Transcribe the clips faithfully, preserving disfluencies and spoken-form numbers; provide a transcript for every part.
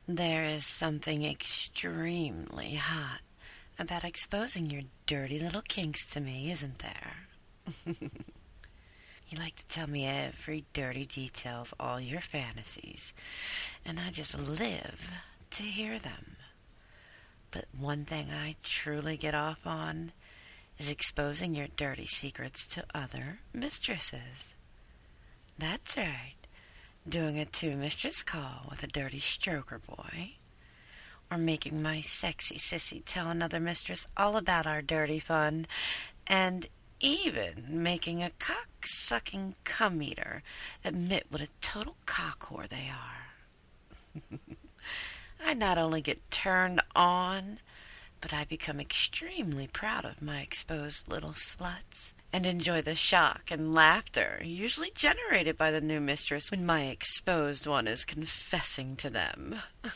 There is something extremely hot about exposing your dirty little kinks to me, isn't there? You like to tell me every dirty detail of all your fantasies, and I just live to hear them. But one thing I truly get off on is exposing your dirty secrets to other mistresses. That's right, doing a two-mistress call with a dirty stroker boy, or making my sexy sissy tell another mistress all about our dirty fun, and even making a cock-sucking cum-eater admit what a total cock-whore they are. I not only get turned on, but I become extremely proud of my exposed little sluts and enjoy the shock and laughter usually generated by the new mistress when my exposed one is confessing to them.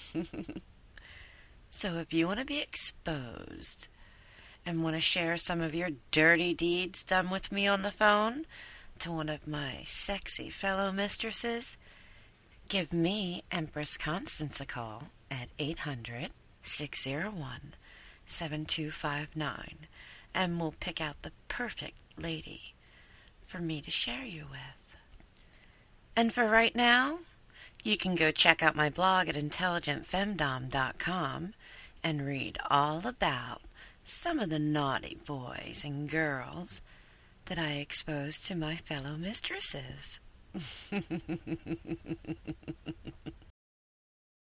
So if you want to be exposed and want to share some of your dirty deeds done with me on the phone to one of my sexy fellow mistresses, give me, Empress Constance, a call at eight hundred, six oh one, seven two five nine, and we'll pick out the perfect lady for me to share you with. And for right now, you can go check out my blog at intelligent femdom dot com and read all about some of the naughty boys and girls that I exposed to my fellow mistresses.